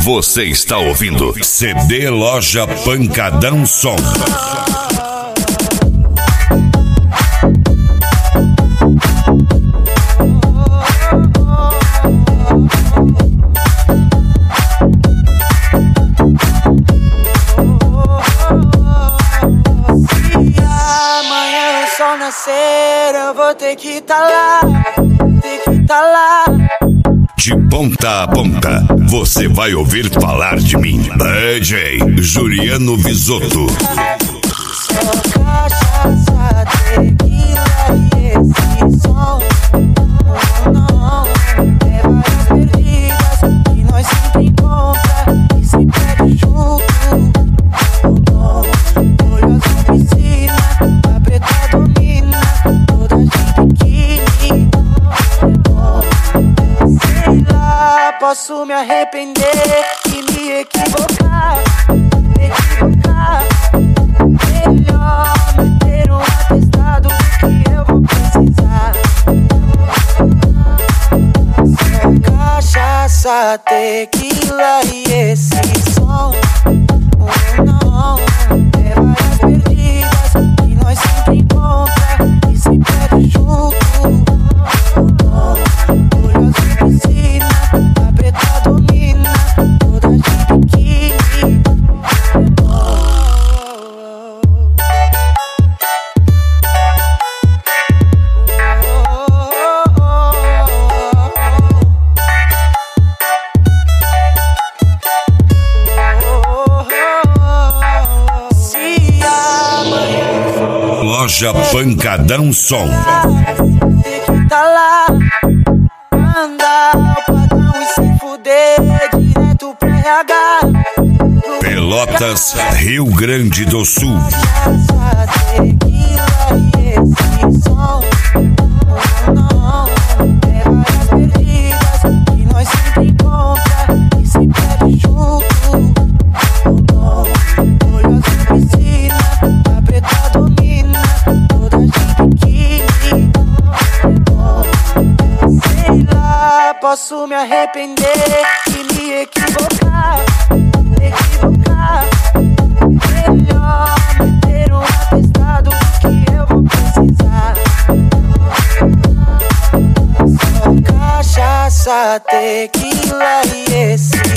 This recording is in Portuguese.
Você está ouvindo CD Loja Pancadão Som. Ao nascer eu vou ter que tá lá, De ponta a ponta, você vai ouvir falar de mim. DJ Juliano Visotto. Só cachaça, tequila e esse som. Não, é várias perdidas que nós sempre encontra e se perde junto. Olho azul piscina, a preta domina, toda de biquíni. Sei lá, posso me arrepender e me equivocar. Melhor meter um atestado que eu vou precisar. Só cachaça, tequila e esse som. Não, é várias perdidas que nós sempre encontra e se perde junto. Olho azul piscina, a preta domina, toda de biquíni. Loja Pancadão Som. Tem que tá lá, andar o padrão e se fuder direto pra RH. Pelotas, Rio Grande do Sul. Tequila e esse som. Não, é várias perdidas que nós sempre encontra e se perde junto. Olho azul piscina, a preta domina, toda de biquíni. Sei lá, posso me arrepender e me equivocar. Melhor meter um atestado que eu vou precisar. Só cachaça, tequila e esse